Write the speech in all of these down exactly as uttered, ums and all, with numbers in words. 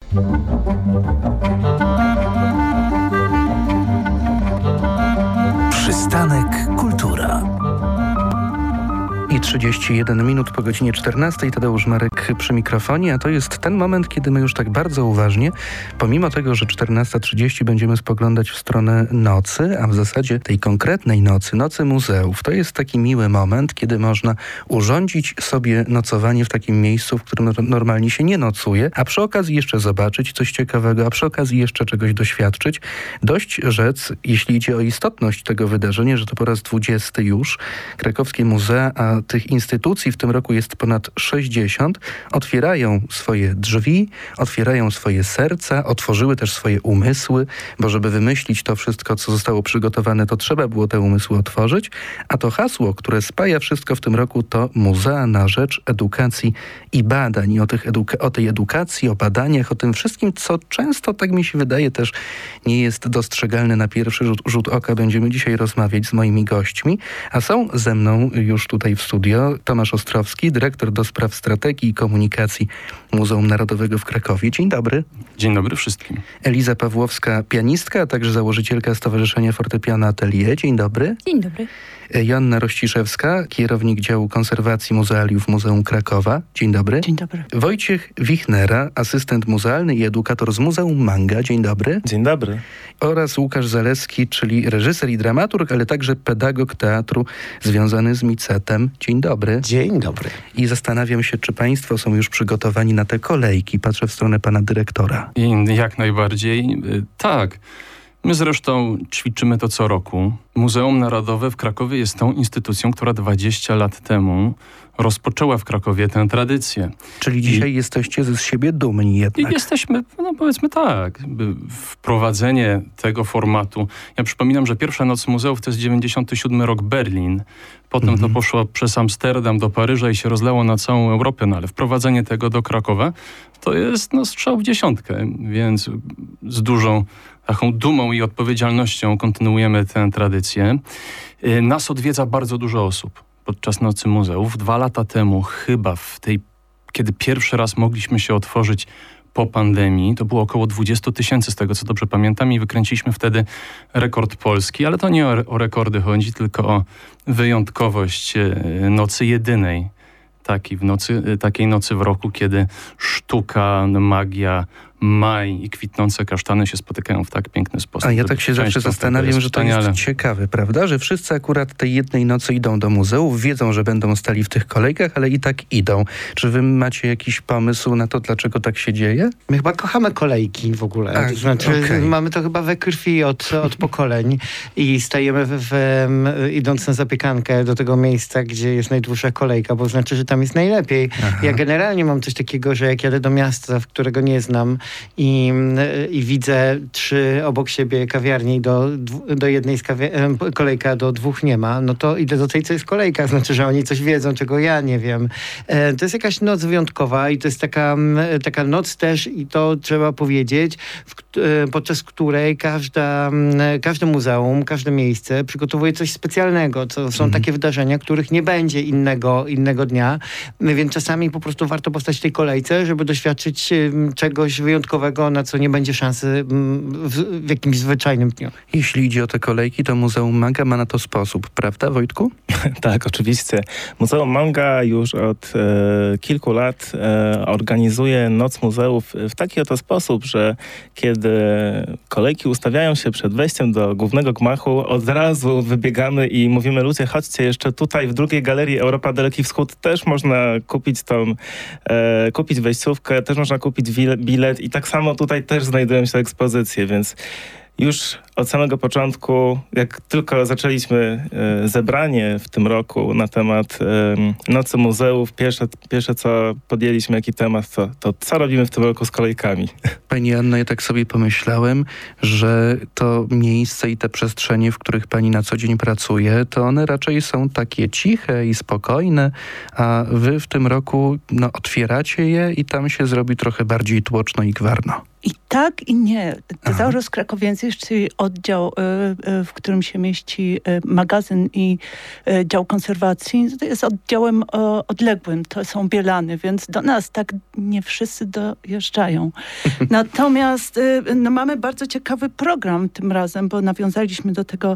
Przystanek Kultura. I trzydzieści jeden minut po godzinie czternastej. Tadeusz Marek przy mikrofonie, a to jest ten moment, kiedy my już tak bardzo uważnie, pomimo tego, że czternasta trzydzieści będziemy spoglądać w stronę nocy, a w zasadzie tej konkretnej nocy, nocy muzeów, to jest taki miły moment, kiedy można urządzić sobie nocowanie w takim miejscu, w którym normalnie się nie nocuje, a przy okazji jeszcze zobaczyć coś ciekawego, a przy okazji jeszcze czegoś doświadczyć. Dość rzec, jeśli idzie o istotność tego wydarzenia, że to po raz dwudziesty już krakowskie muzea, a tych instytucji w tym roku jest ponad sześćdziesiąt, otwierają swoje drzwi, otwierają swoje serca, otworzyły też swoje umysły, bo żeby wymyślić to wszystko, co zostało przygotowane, to trzeba było te umysły otworzyć, a to hasło, które spaja wszystko w tym roku, to Muzea na rzecz edukacji i badań. I o, tych eduka- o tej edukacji, o badaniach, o tym wszystkim, co często, tak mi się wydaje, też nie jest dostrzegalne na pierwszy rzut, rzut oka, będziemy dzisiaj rozmawiać z moimi gośćmi, a są ze mną już tutaj w studio Tomasz Ostrowski, dyrektor do spraw strategii i komunikacji Muzeum Narodowego w Krakowie. Dzień dobry. Dzień dobry wszystkim. Eliza Pawłowska, pianistka, a także założycielka Stowarzyszenia Fortepianu Atelier. Dzień dobry. Dzień dobry. Joanna Rościszewska, kierownik działu konserwacji muzealiów Muzeum Krakowa. Dzień dobry. Dzień dobry. Wojciech Wichnera, asystent muzealny i edukator z Muzeum Manga. Dzień dobry. Dzień dobry. Oraz Łukasz Zaleski, czyli reżyser i dramaturg, ale także pedagog teatru związany z Micetem. Dzień dobry. Dzień dobry. I zastanawiam się, czy państwo są już przygotowani na te kolejki. Patrzę w stronę pana dyrektora. I jak najbardziej. Tak. My zresztą ćwiczymy to co roku. Muzeum Narodowe w Krakowie jest tą instytucją, która dwadzieścia lat temu rozpoczęła w Krakowie tę tradycję. Czyli dzisiaj I, jesteście ze siebie dumni jednak. I jesteśmy, no powiedzmy tak, wprowadzenie tego formatu. Ja przypominam, że pierwsza Noc Muzeów to jest dziewięćdziesiąty siódmy rok, Berlin. Potem mhm. to poszło przez Amsterdam do Paryża i się rozlało na całą Europę, no ale wprowadzenie tego do Krakowa to jest no, strzał w dziesiątkę, więc z dużą taką dumą i odpowiedzialnością kontynuujemy tę tradycję. Nas odwiedza bardzo dużo osób podczas Nocy Muzeów. Dwa lata temu chyba w tej, kiedy pierwszy raz mogliśmy się otworzyć po pandemii, to było około dwadzieścia tysięcy, z tego co dobrze pamiętam, i wykręciliśmy wtedy rekord polski, ale to nie o, o rekordy chodzi, tylko o wyjątkowość nocy jedynej. Takiej, w nocy, takiej nocy w roku, kiedy sztuka, magia, maj i kwitnące kasztany się spotykają w tak piękny sposób. A ja tak się zawsze zastanawiam, że to jest ciekawe, prawda? Że wszyscy akurat tej jednej nocy idą do muzeów, wiedzą, że będą stali w tych kolejkach, ale i tak idą. Czy wy macie jakiś pomysł na to, dlaczego tak się dzieje? My chyba kochamy kolejki w ogóle. A, to znaczy, okay. mamy to chyba we krwi od, od pokoleń i stajemy w, w, w, idąc na zapiekankę do tego miejsca, gdzie jest najdłuższa kolejka, bo znaczy, że tam jest najlepiej. Aha. Ja generalnie mam coś takiego, że jak jadę do miasta, w którego nie znam, I, i widzę trzy obok siebie kawiarnie i do, do jednej z kawia- kolejka do dwóch nie ma, no to idę do tej, co jest kolejka. Znaczy, że oni coś wiedzą, czego ja nie wiem. E, to jest jakaś noc wyjątkowa i to jest taka, taka noc też, i to trzeba powiedzieć, w, e, podczas której każda, każde muzeum, każde miejsce przygotowuje coś specjalnego. To są mhm. takie wydarzenia, których nie będzie innego, innego dnia, więc czasami po prostu warto postać w tej kolejce, żeby doświadczyć czegoś wyjątkowego, na co nie będzie szansy w, w jakimś zwyczajnym dniu. Jeśli idzie o te kolejki, to Muzeum Manga ma na to sposób, prawda, Wojtku? Tak, oczywiście. Muzeum Manga już od e, kilku lat e, organizuje Noc Muzeów w taki oto sposób, że kiedy kolejki ustawiają się przed wejściem do głównego gmachu, od razu wybiegamy i mówimy: ludzie, chodźcie, jeszcze tutaj w drugiej galerii Europa Daleki Wschód też można kupić tą, e, kupić wejściówkę, też można kupić bilet i tak samo tutaj też znajdują się ekspozycje, więc już od samego początku, jak tylko zaczęliśmy e, zebranie w tym roku na temat e, Nocy Muzeów, pierwsze, pierwsze co podjęliśmy, jaki temat, to, to co robimy w tym roku z kolejkami. Pani Anno, ja tak sobie pomyślałem, że to miejsce i te przestrzenie, w których pani na co dzień pracuje, to one raczej są takie ciche i spokojne, a wy w tym roku no, otwieracie je i tam się zrobi trochę bardziej tłoczno i gwarno. I tak i nie. Tezaurus Krakowiensis, czyli oddział, w którym się mieści magazyn i dział konserwacji, to jest oddziałem odległym. To są Bielany, więc do nas tak nie wszyscy dojeżdżają. Natomiast no, mamy bardzo ciekawy program tym razem, bo nawiązaliśmy do tego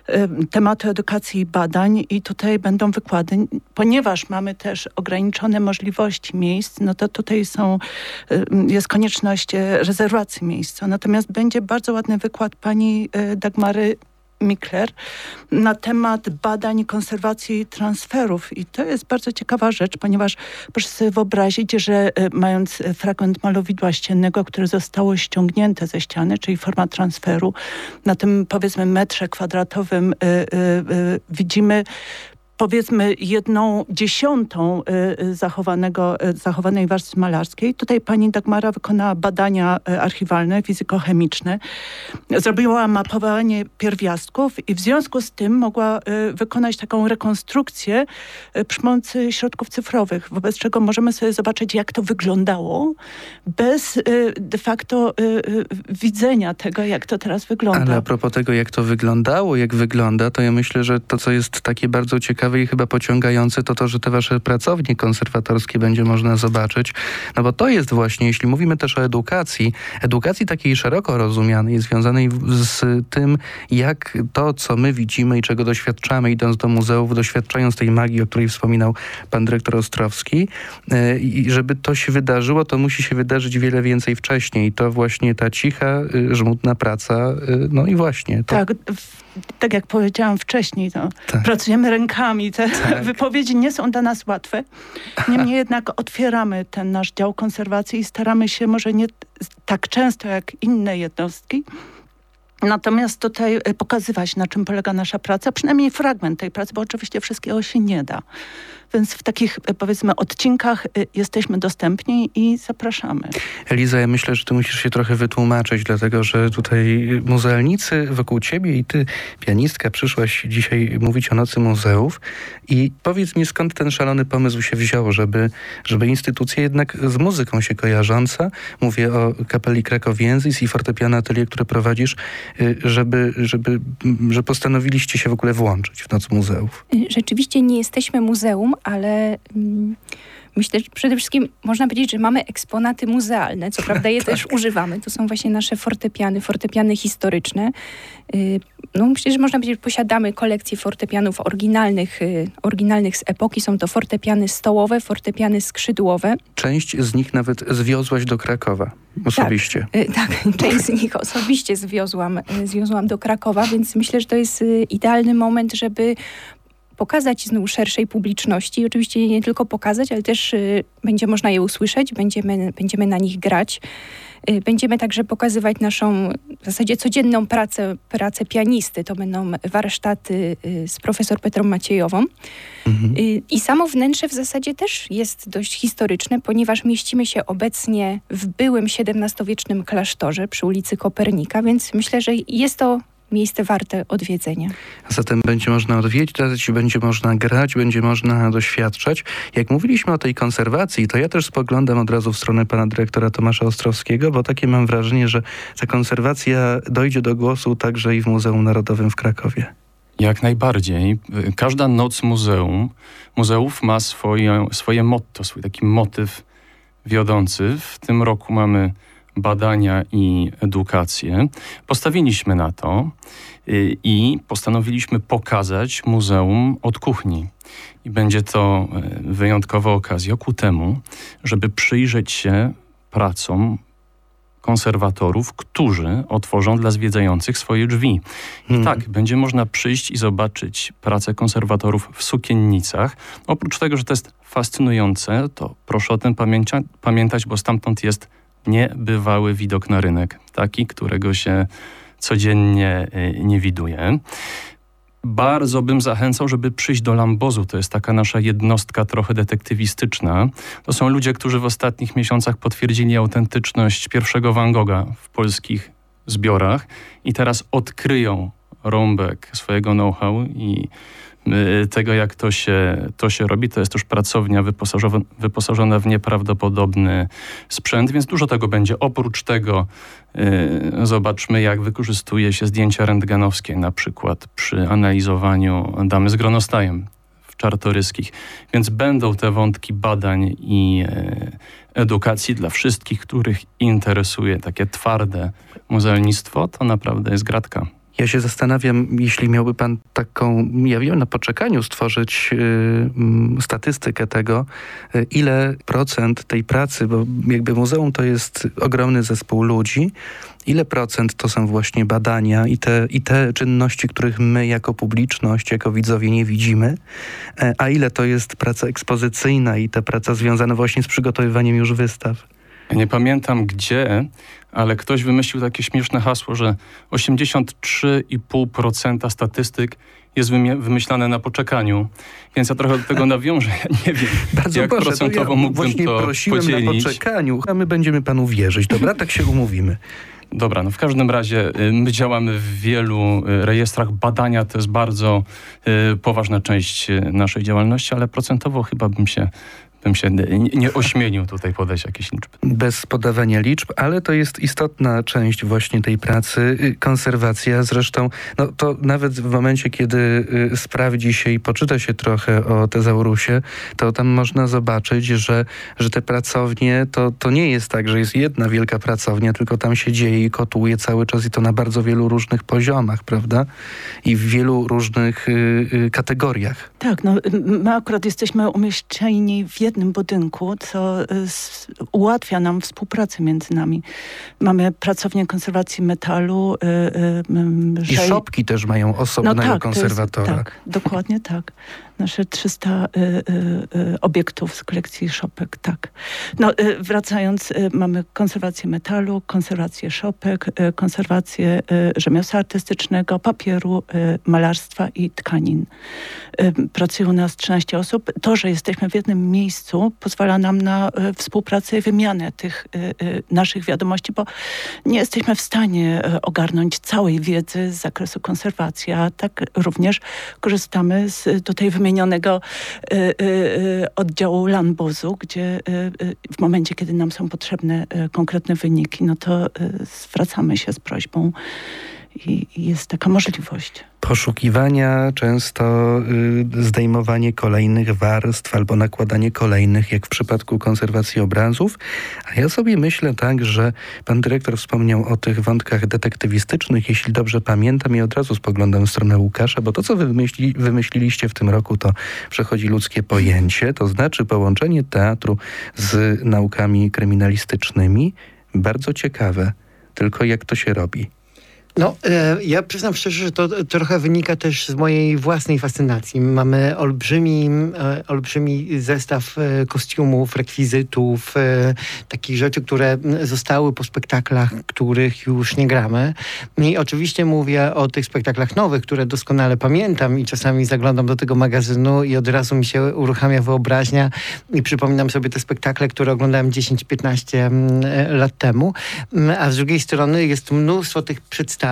tematu edukacji i badań i tutaj będą wykłady. Ponieważ mamy też ograniczone możliwości miejsc, no to tutaj są, jest konieczność rezerwacji miejsca. Natomiast będzie bardzo ładny wykład pani Dagmary Mikler na temat badań, konserwacji transferów. I to jest bardzo ciekawa rzecz, ponieważ proszę sobie wyobrazić, że mając fragment malowidła ściennego, które zostało ściągnięte ze ściany, czyli forma transferu, na tym powiedzmy metrze kwadratowym y, y, y, widzimy powiedzmy jedną dziesiątą y, zachowanego, y, zachowanej warstwy malarskiej. Tutaj pani Dagmara wykonała badania y, archiwalne, fizykochemiczne. Zrobiła mapowanie pierwiastków i w związku z tym mogła y, wykonać taką rekonstrukcję y, przy pomocy środków cyfrowych, wobec czego możemy sobie zobaczyć, jak to wyglądało bez y, de facto y, y, widzenia tego, jak to teraz wygląda. Ale a propos tego, jak to wyglądało, jak wygląda, to ja myślę, że to, co jest takie bardzo ciekawe i chyba pociągające, to to, że te wasze pracownie konserwatorskie będzie można zobaczyć. No bo to jest właśnie, jeśli mówimy też o edukacji, edukacji takiej szeroko rozumianej, związanej z tym, jak to, co my widzimy i czego doświadczamy, idąc do muzeów, doświadczając tej magii, o której wspominał pan dyrektor Ostrowski. I żeby to się wydarzyło, to musi się wydarzyć wiele więcej wcześniej. To właśnie ta cicha, żmudna praca, no i właśnie. To... Tak, tak jak powiedziałam wcześniej, to tak. Pracujemy rękami. Te tak. wypowiedzi nie są dla nas łatwe. Niemniej jednak otwieramy ten nasz dział konserwacji i staramy się może nie tak często jak inne jednostki, natomiast tutaj pokazywać, na czym polega nasza praca, przynajmniej fragment tej pracy, bo oczywiście wszystkiego się nie da. Więc w takich, powiedzmy, odcinkach jesteśmy dostępni i zapraszamy. Eliza, ja myślę, że ty musisz się trochę wytłumaczyć, dlatego że tutaj muzealnicy wokół ciebie i ty, pianistka, przyszłaś dzisiaj mówić o Nocy Muzeów i powiedz mi, skąd ten szalony pomysł się wziął, żeby, żeby instytucja jednak z muzyką się kojarząca, mówię o Kapeli Krakowiensis i fortepiano atelier, które prowadzisz, żeby, żeby, że postanowiliście się w ogóle włączyć w Noc Muzeów. Rzeczywiście nie jesteśmy muzeum, ale mm, myślę, że przede wszystkim można powiedzieć, że mamy eksponaty muzealne. Co prawda je tak. też używamy. To są właśnie nasze fortepiany, fortepiany historyczne. Yy, no myślę, że można powiedzieć, że posiadamy kolekcję fortepianów oryginalnych, yy, oryginalnych z epoki. Są to fortepiany stołowe, fortepiany skrzydłowe. Część z nich nawet zwiozłaś do Krakowa osobiście. Tak, yy, tak. Część z nich osobiście zwiozłam, yy, zwiozłam do Krakowa, więc myślę, że to jest yy, idealny moment, żeby pokazać znów szerszej publiczności. I oczywiście nie tylko pokazać, ale też y, będzie można je usłyszeć, będziemy, będziemy na nich grać. Y, będziemy także pokazywać naszą w zasadzie codzienną pracę, pracę pianisty. To będą warsztaty y, z profesor Petrą Maciejową. Mhm. Y, I samo wnętrze w zasadzie też jest dość historyczne, ponieważ mieścimy się obecnie w byłym siedemnastowiecznym klasztorze przy ulicy Kopernika, więc myślę, że jest to miejsce warte odwiedzenia. Zatem będzie można odwiedzić, będzie można grać, będzie można doświadczać. Jak mówiliśmy o tej konserwacji, to ja też spoglądam od razu w stronę pana dyrektora Tomasza Ostrowskiego, bo takie mam wrażenie, że ta konserwacja dojdzie do głosu także i w Muzeum Narodowym w Krakowie. Jak najbardziej. Każda noc muzeum, muzeów ma swoje, swoje motto, swój taki motyw wiodący. W tym roku mamy badania i edukację. Postawiliśmy na to yy, i postanowiliśmy pokazać muzeum od kuchni. I będzie to yy, wyjątkowa okazja ku temu, żeby przyjrzeć się pracom konserwatorów, którzy otworzą dla zwiedzających swoje drzwi. I hmm. tak, będzie można przyjść i zobaczyć pracę konserwatorów w sukiennicach. Oprócz tego, że to jest fascynujące, to proszę o tym pamięcia- pamiętać, bo stamtąd jest niebywały widok na rynek, taki, którego się codziennie nie widuje. Bardzo bym zachęcał, żeby przyjść do Lambozu. To jest taka nasza jednostka trochę detektywistyczna. To są ludzie, którzy w ostatnich miesiącach potwierdzili autentyczność pierwszego Van Gogha w polskich zbiorach i teraz odkryją rąbek swojego know-how i tego, jak to się, to się robi. To jest już pracownia wyposażona, wyposażona w nieprawdopodobny sprzęt, więc dużo tego będzie. Oprócz tego yy, zobaczmy, jak wykorzystuje się zdjęcia rentgenowskie, na przykład przy analizowaniu damy z gronostajem w Czartoryskich. Więc będą te wątki badań i yy, edukacji dla wszystkich, których interesuje takie twarde muzealnictwo. To naprawdę jest gratka. Ja się zastanawiam, jeśli miałby pan taką, ja wiem, na poczekaniu stworzyć y, statystykę tego, y, ile procent tej pracy, bo jakby muzeum to jest ogromny zespół ludzi, ile procent to są właśnie badania i te, i te czynności, których my jako publiczność, jako widzowie nie widzimy, y, a ile to jest praca ekspozycyjna i ta praca związana właśnie z przygotowywaniem już wystaw. Nie pamiętam gdzie, ale ktoś wymyślił takie śmieszne hasło, że osiemdziesiąt trzy i pół procent statystyk jest wymyślane na poczekaniu. Więc ja trochę do tego nawiążę. Ja nie wiem, Bardzo jak proszę, procentowo to ja mógłbym właśnie to prosiłem podzielić. na poczekaniu, a my będziemy panu wierzyć. Dobra, tak się umówimy. Dobra, no w każdym razie my działamy w wielu rejestrach. Badania to jest bardzo y, poważna część naszej działalności, ale procentowo chyba bym się bym się nie, nie ośmielił tutaj podać jakieś liczby. Bez podawania liczb, ale to jest istotna część właśnie tej pracy. Konserwacja zresztą, no to nawet w momencie, kiedy y, sprawdzi się i poczyta się trochę o tezaurusie, to tam można zobaczyć, że, że te pracownie, to, to nie jest tak, że jest jedna wielka pracownia, tylko tam się dzieje i kotłuje cały czas i to na bardzo wielu różnych poziomach, prawda? I w wielu różnych y, y, kategoriach. Tak, no my akurat jesteśmy umieszczeni w jednym budynku, co y, ułatwia nam współpracę między nami. Mamy pracownię konserwacji metalu. Y, y, I szopki też mają osobnego no tak, konserwatora. Jest, tak, dokładnie tak. Nasze trzysta y, y, y, obiektów z kolekcji szopek, tak. No, y, wracając, y, mamy konserwację metalu, konserwację szopek, y, konserwację y, rzemiosła artystycznego, papieru, y, malarstwa i tkanin. Y, pracuje u nas trzynaście osób. To, że jesteśmy w jednym miejscu, pozwala nam na y, współpracę i wymianę tych y, y, naszych wiadomości, bo nie jesteśmy w stanie y, ogarnąć całej wiedzy z zakresu konserwacji, a tak również korzystamy z tutaj wymienionego y, y, oddziału Landbozu, gdzie y, y, w momencie, kiedy nam są potrzebne y, konkretne wyniki, no to y, zwracamy się z prośbą i, i jest taka możliwość. Poszukiwania, często y, zdejmowanie kolejnych warstw albo nakładanie kolejnych, jak w przypadku konserwacji obrazów. A ja sobie myślę tak, że pan dyrektor wspomniał o tych wątkach detektywistycznych. Jeśli dobrze pamiętam, i od razu spoglądam w stronę Łukasza, bo to, co wy wymyśli, wymyśliliście w tym roku, to przechodzi ludzkie pojęcie, to znaczy połączenie teatru z naukami kryminalistycznymi. Bardzo ciekawe. Tylko jak to się robi? No, e, ja przyznam szczerze, że to trochę wynika też z mojej własnej fascynacji. Mamy olbrzymi, e, olbrzymi zestaw e, kostiumów, rekwizytów, e, takich rzeczy, które zostały po spektaklach, których już nie gramy. I oczywiście mówię o tych spektaklach nowych, które doskonale pamiętam i czasami zaglądam do tego magazynu i od razu mi się uruchamia wyobraźnia i przypominam sobie te spektakle, które oglądałem dziesięć piętnaście lat temu. A z drugiej strony jest mnóstwo tych przedstawień,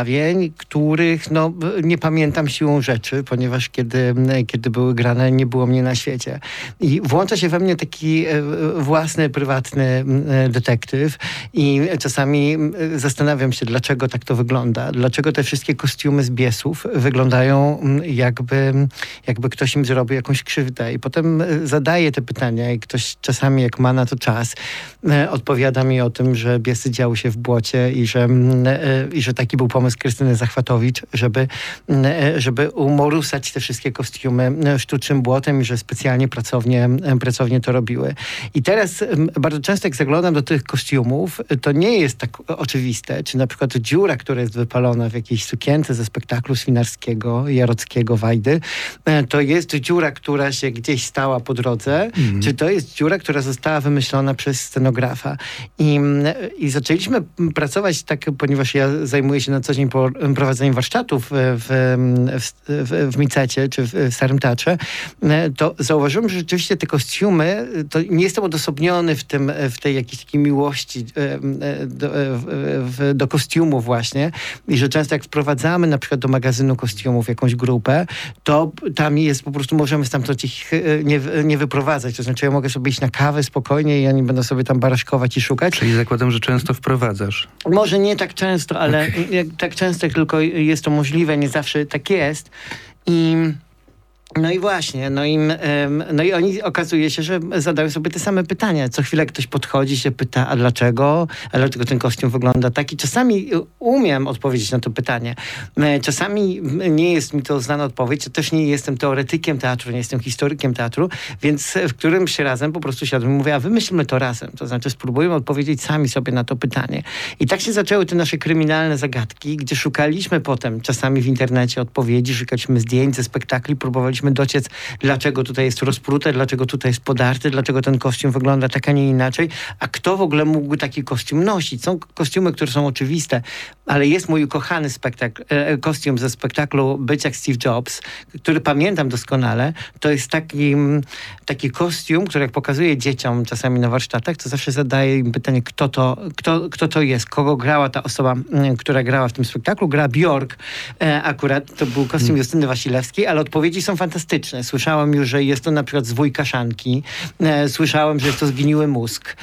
których no, nie pamiętam siłą rzeczy, ponieważ kiedy, kiedy były grane, nie było mnie na świecie. I włącza się we mnie taki e, własny, prywatny e, detektyw i czasami zastanawiam się, dlaczego tak to wygląda. Dlaczego te wszystkie kostiumy z Biesów wyglądają jakby, jakby ktoś im zrobił jakąś krzywdę. I potem zadaję te pytania i ktoś czasami, jak ma na to czas, e, odpowiada mi o tym, że Biesy działy się w błocie i że, e, i że taki był pomysł Krystyny Zachwatowicz, żeby, żeby umorusać te wszystkie kostiumy sztucznym błotem i że specjalnie pracownie, pracownie to robiły. I teraz bardzo często jak zaglądam do tych kostiumów, to nie jest tak oczywiste, czy na przykład dziura, która jest wypalona w jakiejś sukience ze spektaklu Swinarskiego, Jarockiego, Wajdy, to jest dziura, która się gdzieś stała po drodze, mm. czy to jest dziura, która została wymyślona przez scenografa. I, i zaczęliśmy pracować tak, ponieważ ja zajmuję się na co co dzień po prowadzeniu warsztatów w, w, w, w Micecie czy w, w Starym Teatrze, to zauważyłem, że rzeczywiście te kostiumy, to nie jestem odosobniony w tym, w tej jakiejś takiej miłości do, w, do kostiumów właśnie i że często jak wprowadzamy na przykład do magazynu kostiumów jakąś grupę, to tam jest po prostu, możemy stamtąd ich nie, nie wyprowadzać. To znaczy ja mogę sobie iść na kawę spokojnie i oni będą sobie tam baraszkować i szukać. Czyli zakładam, że często wprowadzasz. Może nie tak często, ale okay. tak często tylko jest to możliwe, nie zawsze tak jest. I no i właśnie, no i, no i oni okazuje się, że zadają sobie te same pytania. Co chwilę ktoś podchodzi, się pyta, a dlaczego? A dlaczego ten kostium wygląda tak? I czasami umiem odpowiedzieć na to pytanie. Czasami nie jest mi to znana odpowiedź. Też nie jestem teoretykiem teatru, nie jestem historykiem teatru, więc w którymś razem po prostu siadłem i mówię, a wymyślmy to razem. To znaczy spróbujmy odpowiedzieć sami sobie na to pytanie. I tak się zaczęły te nasze kryminalne zagadki, gdzie szukaliśmy potem czasami w internecie odpowiedzi, szukaliśmy zdjęć ze spektakli, próbowaliśmy dociec, dlaczego tutaj jest rozprute, dlaczego tutaj jest podarte, dlaczego ten kostium wygląda tak, a nie inaczej, a kto w ogóle mógłby taki kostium nosić. Są kostiumy, które są oczywiste, ale jest mój ukochany spektakl, e, kostium ze spektaklu Być jak Steve Jobs, który pamiętam doskonale. To jest taki, taki kostium, który jak pokazuję dzieciom czasami na warsztatach, to zawsze zadaję im pytanie, kto to, kto, kto to jest, kogo grała ta osoba, m, która grała w tym spektaklu. Gra Björk e, akurat, to był kostium Justyny Wasilewskiej, ale odpowiedzi są fantastyczne. Słyszałem już, że jest to na przykład zwój kaszanki. E, słyszałem, że jest to zgniły mózg.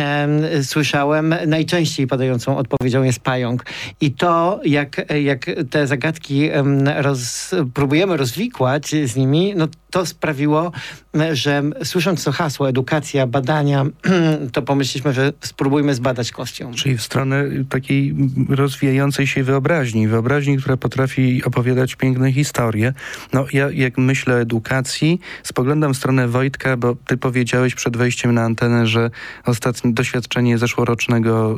E, słyszałem, najczęściej padającą odpowiedzią jest pająk. I to, jak, jak te zagadki roz, próbujemy rozwikłać z nimi, no to sprawiło, że słysząc to hasło edukacja, badania, to pomyśleliśmy, że spróbujmy zbadać kostium. Czyli w stronę takiej rozwijającej się wyobraźni. Wyobraźni, która potrafi opowiadać piękne historie. No ja jak myślę o edukacji, spoglądam w stronę Wojtka, bo ty powiedziałeś przed wejściem na antenę, że ostatnie doświadczenie zeszłorocznego,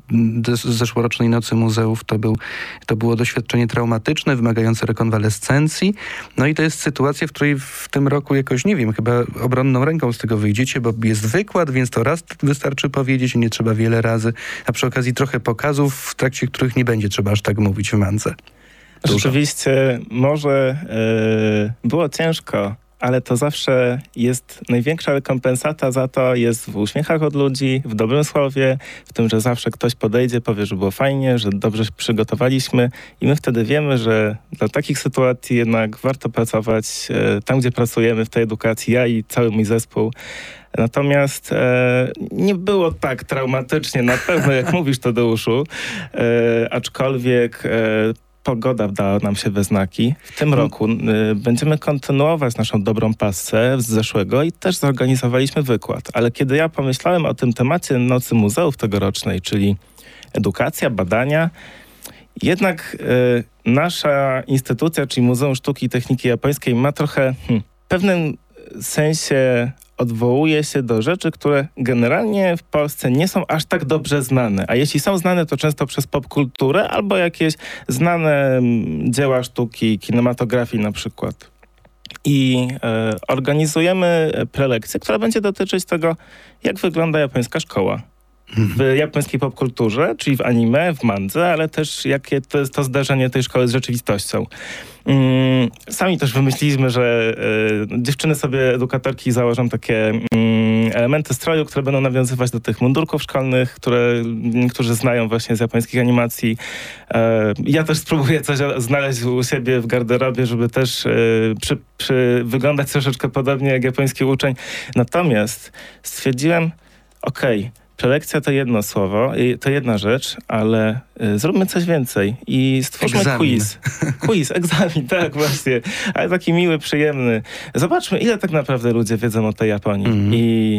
y, zeszłorocznej Nocy Muzeów to, był, to było doświadczenie traumatyczne, wymagające rekonwalescencji. No i to jest sytuacja, w której w tym roku jakoś, nie wiem, chyba obronną ręką z tego wyjdziecie, bo jest wykład, więc to raz wystarczy powiedzieć i nie trzeba wiele razy, a przy okazji trochę pokazów, w trakcie których nie będzie trzeba aż tak mówić w Mance. Dużo. Rzeczywiście może yy, było ciężko, ale to zawsze jest największa rekompensata za to, jest w uśmiechach od ludzi, w dobrym słowie, w tym, że zawsze ktoś podejdzie, powie, że było fajnie, że dobrze się przygotowaliśmy i my wtedy wiemy, że dla takich sytuacji jednak warto pracować e, tam, gdzie pracujemy w tej edukacji, ja i cały mój zespół. Natomiast e, nie było tak traumatycznie, na pewno, jak mówisz, Tadeuszu, e, aczkolwiek e, pogoda dała nam się we znaki. W tym roku y, będziemy kontynuować naszą dobrą pasję z zeszłego i też zorganizowaliśmy wykład. Ale kiedy ja pomyślałem o tym temacie Nocy Muzeów tegorocznej, czyli edukacja, badania, jednak y, nasza instytucja, czyli Muzeum Sztuki i Techniki Japońskiej ma trochę hmm, w pewnym sensie odwołuje się do rzeczy, które generalnie w Polsce nie są aż tak dobrze znane. A jeśli są znane, to często przez popkulturę albo jakieś znane dzieła sztuki, kinematografii na przykład. I e, organizujemy prelekcję, która będzie dotyczyć tego, jak wygląda japońska szkoła. W japońskiej popkulturze, czyli w anime, w mandze, ale też jakie to jest to zdarzenie tej szkoły z rzeczywistością. Mm, sami też wymyśliliśmy, że y, dziewczyny sobie, edukatorki, założą takie y, elementy stroju, które będą nawiązywać do tych mundurków szkolnych, które niektórzy znają właśnie z japońskich animacji. Y, ja też spróbuję coś znaleźć u siebie w garderobie, żeby też y, przy, przy wyglądać troszeczkę podobnie jak japoński uczeń. Natomiast stwierdziłem, okej, okay, prelekcja to jedno słowo, to jedna rzecz, ale y, zróbmy coś więcej i stwórzmy egzamin. quiz. Quiz, egzamin, tak właśnie. Ale taki miły, przyjemny. Zobaczmy, ile tak naprawdę ludzie wiedzą o tej Japonii. Mm. I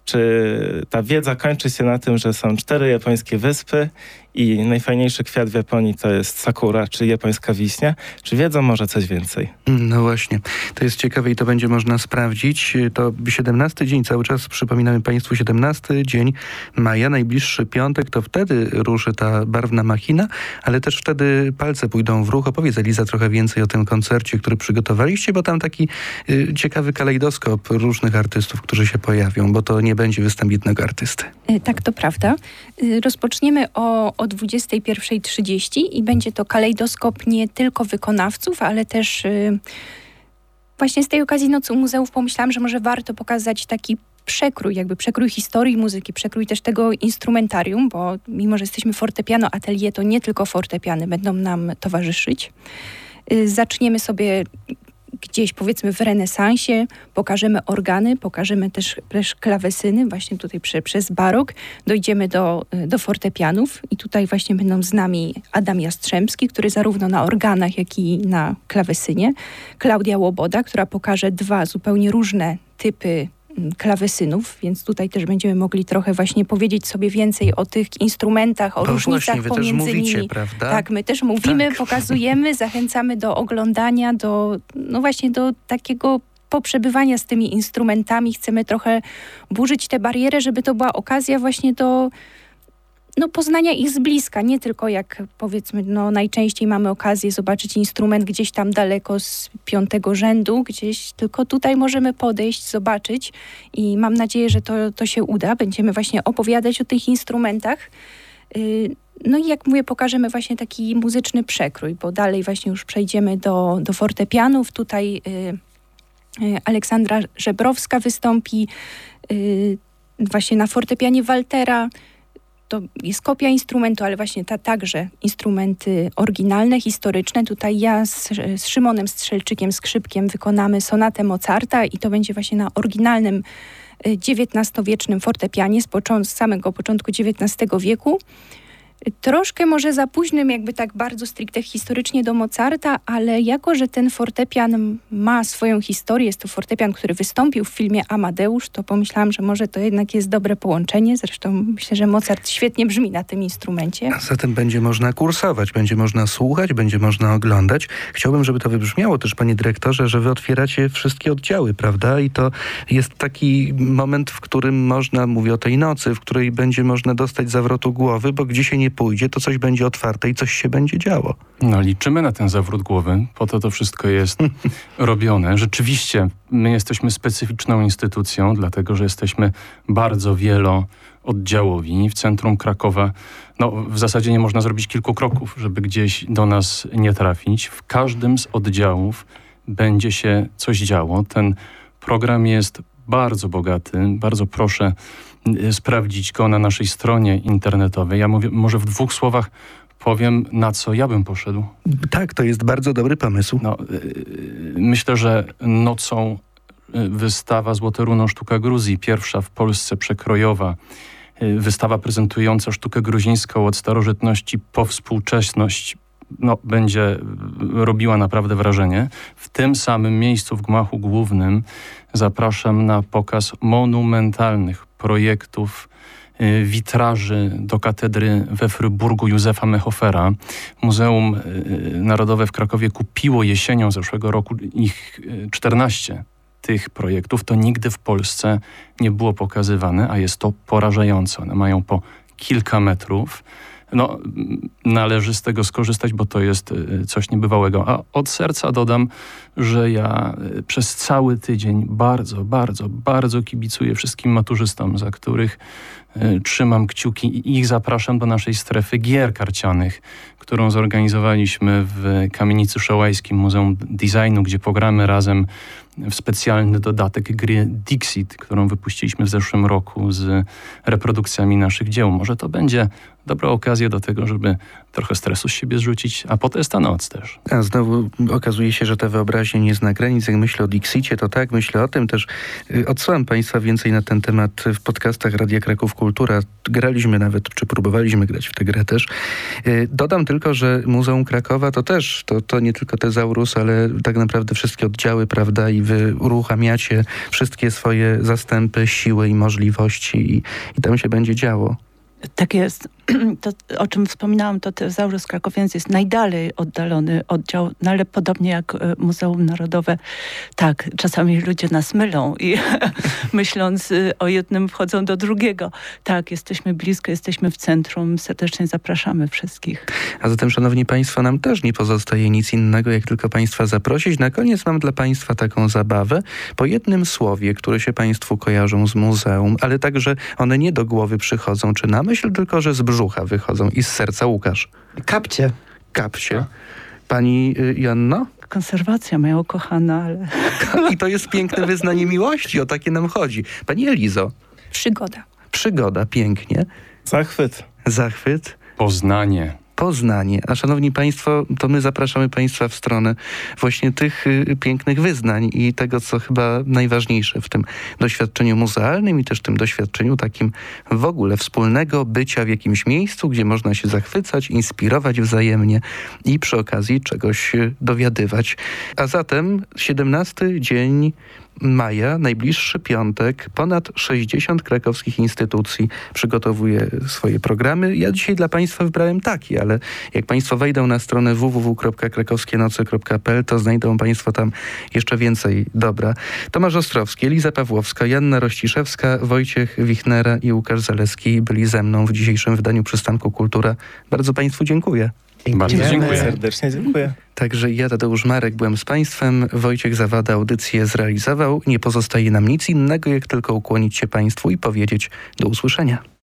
czy ta wiedza kończy się na tym, że są cztery japońskie wyspy i najfajniejszy kwiat w Japonii to jest sakura, czy japońska wiśnia, czy wiedzą może coś więcej? No właśnie, to jest ciekawe i to będzie można sprawdzić. To siedemnasty dzień, cały czas przypominamy Państwu, siedemnasty dzień maja, najbliższy piątek, to wtedy ruszy ta barwna machina, ale też wtedy palce pójdą w ruch. Opowiedz, Eliza, trochę więcej o tym koncercie, który przygotowaliście, bo tam taki y, ciekawy kalejdoskop różnych artystów, którzy się pojawią, bo to nie będzie występ jednego artysty. Tak, to prawda. Rozpoczniemy o, od o dwudziestej pierwszej trzydzieści i będzie to kalejdoskop nie tylko wykonawców, ale też y, właśnie z tej okazji Nocy Muzeów pomyślałam, że może warto pokazać taki przekrój, jakby przekrój historii muzyki, przekrój też tego instrumentarium, bo mimo, że jesteśmy fortepiano atelier, to nie tylko fortepiany będą nam towarzyszyć. Y, zaczniemy sobie gdzieś powiedzmy w renesansie, pokażemy organy, pokażemy też, też klawesyny, właśnie tutaj prze, przez barok, dojdziemy do, do fortepianów i tutaj właśnie będą z nami Adam Jastrzębski, który zarówno na organach, jak i na klawesynie, Klaudia Łoboda, która pokaże dwa zupełnie różne typy klawesynów, więc tutaj też będziemy mogli trochę właśnie powiedzieć sobie więcej o tych instrumentach, o Bo różnicach właśnie, wy pomiędzy też mówicie, nimi. prawda? Tak, my też mówimy, Tak. pokazujemy, zachęcamy do oglądania, do, no właśnie do takiego poprzebywania z tymi instrumentami. Chcemy trochę burzyć tę barierę, żeby to była okazja właśnie do no, poznania ich z bliska, nie tylko jak powiedzmy, no najczęściej mamy okazję zobaczyć instrument gdzieś tam daleko z piątego rzędu, gdzieś, tylko tutaj możemy podejść, zobaczyć i mam nadzieję, że to, to się uda. Będziemy właśnie opowiadać o tych instrumentach. Yy, no i jak mówię, pokażemy właśnie taki muzyczny przekrój, bo dalej właśnie już przejdziemy do, do fortepianów. Tutaj yy, yy, Aleksandra Żebrowska wystąpi yy, właśnie na fortepianie Waltera. To jest kopia instrumentu, ale właśnie ta, także instrumenty oryginalne, historyczne. Tutaj ja z, z Szymonem Strzelczykiem, skrzypkiem wykonamy sonatę Mozarta i to będzie właśnie na oryginalnym dziewiętnastowiecznym fortepianie z, począ- z samego początku dziewiętnastego wieku. Troszkę może za późnym, jakby tak bardzo stricte historycznie do Mozarta, ale jako, że ten fortepian ma swoją historię, jest to fortepian, który wystąpił w filmie Amadeusz, to pomyślałam, że może to jednak jest dobre połączenie. Zresztą myślę, że Mozart świetnie brzmi na tym instrumencie. A zatem będzie można kursować, będzie można słuchać, będzie można oglądać. Chciałbym, żeby to wybrzmiało też, panie dyrektorze, że wy otwieracie wszystkie oddziały, prawda? I to jest taki moment, w którym można, mówię o tej nocy, w której będzie można dostać zawrotu głowy, bo gdzie się nie pójdzie, to coś będzie otwarte i coś się będzie działo. No liczymy na ten zawrót głowy, po to to wszystko jest robione. Rzeczywiście my jesteśmy specyficzną instytucją, dlatego że jesteśmy bardzo wielooddziałowi. W centrum Krakowa no, w zasadzie nie można zrobić kilku kroków, żeby gdzieś do nas nie trafić. W każdym z oddziałów będzie się coś działo. Ten program jest bardzo bogaty. Bardzo proszę sprawdzić go na naszej stronie internetowej. Ja mówię, może w dwóch słowach powiem, na co ja bym poszedł. Tak, to jest bardzo dobry pomysł. No, yy, myślę, że nocą wystawa Złote Runo Sztuka Gruzji, pierwsza w Polsce przekrojowa, yy, wystawa prezentująca sztukę gruzińską od starożytności po współczesność, no, będzie robiła naprawdę wrażenie. W tym samym miejscu, w gmachu głównym, zapraszam na pokaz monumentalnych projektów, y, witraży do katedry we Fryburgu Józefa Mechofera. Muzeum y, Narodowe w Krakowie kupiło jesienią zeszłego roku ich y, czternaście tych projektów. To nigdy w Polsce nie było pokazywane, a jest to porażające. One mają po kilka metrów. No, należy z tego skorzystać, bo to jest coś niebywałego. A od serca dodam, że ja przez cały tydzień bardzo, bardzo, bardzo kibicuję wszystkim maturzystom, za których y, trzymam kciuki i ich zapraszam do naszej strefy gier karcianych, którą zorganizowaliśmy w Kamienicy Szołajskim Muzeum Designu, gdzie pogramy razem w specjalny dodatek gry Dixit, którą wypuściliśmy w zeszłym roku z reprodukcjami naszych dzieł. Może to będzie dobra okazja do tego, żeby trochę stresu z siebie zrzucić, a potem jest ta noc też. A znowu okazuje się, że ta wyobraźnia nie zna granic. Jak myślę o Dixicie, to tak, myślę o tym też. Odsyłam państwa więcej na ten temat w podcastach Radia Kraków Kultura. Graliśmy nawet, czy próbowaliśmy grać w tę grę też. Dodam tylko, że Muzeum Krakowa to też, to, to nie tylko Tezaurus, ale tak naprawdę wszystkie oddziały, prawda, i wy uruchamiacie wszystkie swoje zastępy, siły i możliwości i, i tam się będzie działo. Tak jest. To, o czym wspominałam, to Tezaurus Krakowiec jest najdalej oddalony oddział, no ale podobnie jak Muzeum Narodowe, tak, czasami ludzie nas mylą i myśląc o jednym wchodzą do drugiego. Tak, jesteśmy blisko, jesteśmy w centrum, serdecznie zapraszamy wszystkich. A zatem, szanowni państwo, nam też nie pozostaje nic innego, jak tylko państwa zaprosić. Na koniec mam dla państwa taką zabawę. Po jednym słowie, które się państwu kojarzą z muzeum, ale także one nie do głowy przychodzą, czy na myśl, tylko że z brzucha brzucha wychodzą i z serca. Łukasz. Kapcie. Kapcie. Pani y, Joanno? Konserwacja moja ukochana, ale... I to jest piękne wyznanie miłości, o takie nam chodzi. Pani Elizo? Przygoda. Przygoda, pięknie. Zachwyt. Zachwyt. Poznanie. Poznanie. A szanowni państwo, to my zapraszamy państwa w stronę właśnie tych y, pięknych wyznań i tego, co chyba najważniejsze w tym doświadczeniu muzealnym i też tym doświadczeniu takim w ogóle wspólnego bycia w jakimś miejscu, gdzie można się zachwycać, inspirować wzajemnie i przy okazji czegoś y, dowiadywać. A zatem siedemnasty dzień maja, najbliższy piątek, ponad sześćdziesiąt krakowskich instytucji przygotowuje swoje programy. Ja dzisiaj dla państwa wybrałem taki, ale jak państwo wejdą na stronę w w w kropka krakowskienoce kropka p l, to znajdą państwo tam jeszcze więcej dobra. Tomasz Ostrowski, Eliza Pawłowska, Joanna Rościszewska, Wojciech Wichnera i Łukasz Zaleski byli ze mną w dzisiejszym wydaniu Przystanku Kultura. Bardzo państwu dziękuję. Bardzo dziękuję. Serdecznie dziękuję. Także ja, Tadeusz Marek, byłem z państwem. Wojciech Zawada audycję zrealizował. Nie pozostaje nam nic innego, jak tylko ukłonić się państwu i powiedzieć do usłyszenia.